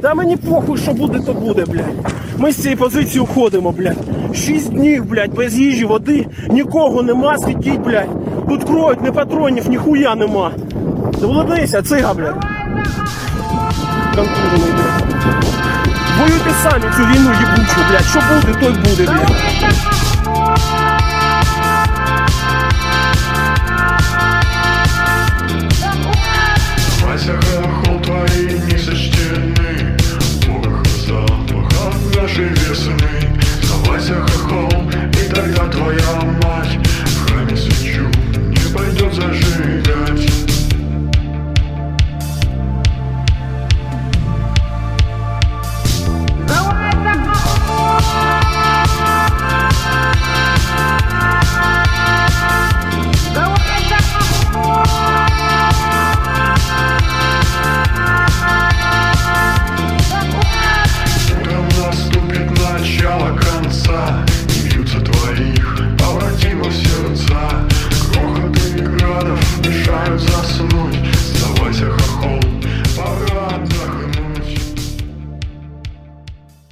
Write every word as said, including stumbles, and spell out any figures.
Та мені похуй, що буде, то буде, блядь. Ми з цієї позиції уходимо, блядь. Шість днів, блядь, без їжі, води, нікого нема, світіть, блядь. Тут кроють, не патронів, ніхуя нема. Доведися, цига, блядь. Контужений, блядь. Воюйте самі цю війну єбучу, блядь. Що буде, то й буде, блядь.